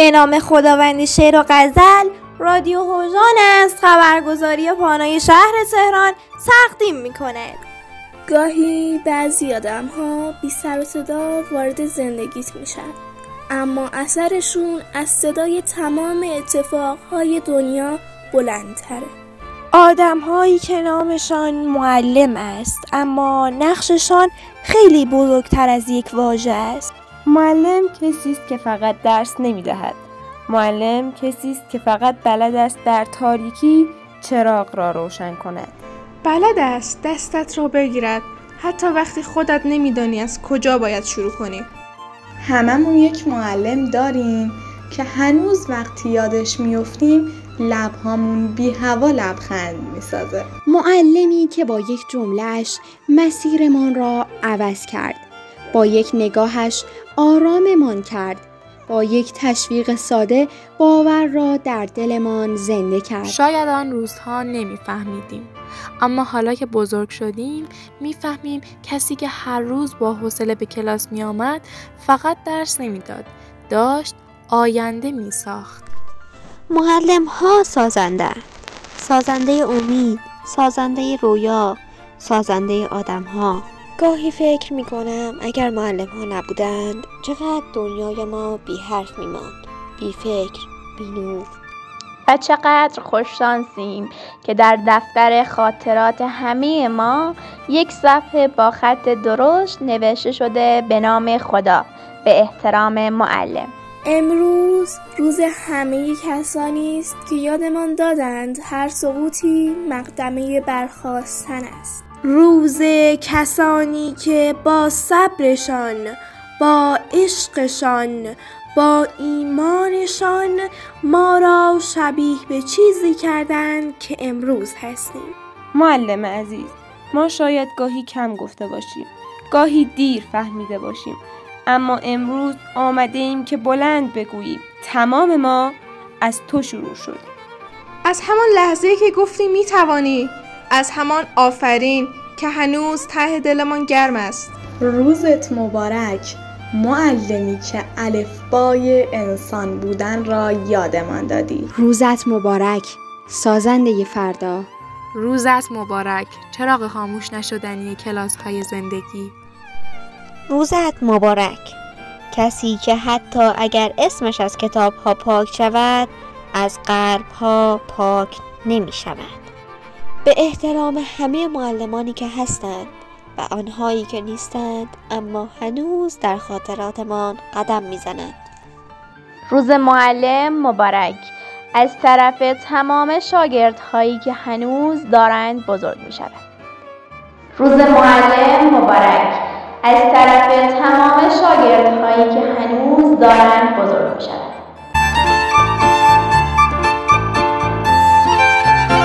به نام خداوندی شعر و غزل، رادیو هوژان است خبرگزاری پانوی شهر تهران تقدیم می‌کند. گاهی بعضی آدم‌ها بی سر و صدا وارد زندگیت میشن، اما اثرشون از صدای تمام اتفاقهای دنیا بلندتره. آدم‌هایی که نامشان معلم است، اما نقششان خیلی بزرگتر از یک واژه است. معلم کسی است که فقط درس نمی‌دهد. معلم کسی است که فقط بلد است در تاریکی چراغ را روشن کند. بلد است دستت را بگیرد حتی وقتی خودت نمی‌دانی از کجا باید شروع کنی. هممون یک معلم داریم که هنوز وقتی یادش میافتیم لبهامون بی هوا لبخند میسازه. معلمی که با یک جمله‌اش مسیرمان را عوض کرد، با یک نگاهش آراممان کرد، با یک تشویق ساده باور را در دلمان زنده کرد. شاید آن روزها نمیفهمیدیم، اما حالا که بزرگ شدیم میفهمیم کسی که هر روز با حوصله به کلاس می آمد فقط درس نمیداد، داشت آینده می ساخت. معلم ها سازنده امید، سازنده رویا، سازنده آدم ها. گاهی فکر می کنم اگر معلم ها نبودند چقدر دنیای ما بی حرف می ماند، بی فکر، بی نور. و چقدر خوششانسیم که در دفتر خاطرات همه ما یک صفحه با خط درشت نوشته شده به نام خدا به احترام معلم. امروز روز همه کسانی است که یادمان دادند هر سقوطی مقدمه برخاستن است. روز کسانی که با صبرشان، با عشقشان، با ایمانشان ما را شبیه به چیزی کردند که امروز هستیم. معلم عزیز، ما شاید گاهی کم گفته باشیم، گاهی دیر فهمیده باشیم، اما امروز آمده ایم که بلند بگوییم تمام ما از تو شروع شد. از همان لحظه‌ای که گفتی میتوانی، از همان آفرین که هنوز ته دلمان گرم است. روزت مبارک معلمی که الفبای انسان بودن را یادمان دادی. روزت مبارک سازنده فردا. روزت مبارک چراغ خاموش نشدنی کلاس‌های زندگی. روزت مبارک کسی که حتی اگر اسمش از کتاب‌ها پاک شود از قلب‌ها پاک نمی شود. به احترام همه معلمانی که هستند و آنهایی که نیستند اما هنوز در خاطراتمان قدم میزنند. روز معلم مبارک از طرف تمام شاگردهایی که هنوز دارند بزرگ می شوند. روز معلم مبارک از طرف تمام شاگردهایی که هنوز دارند بزرگ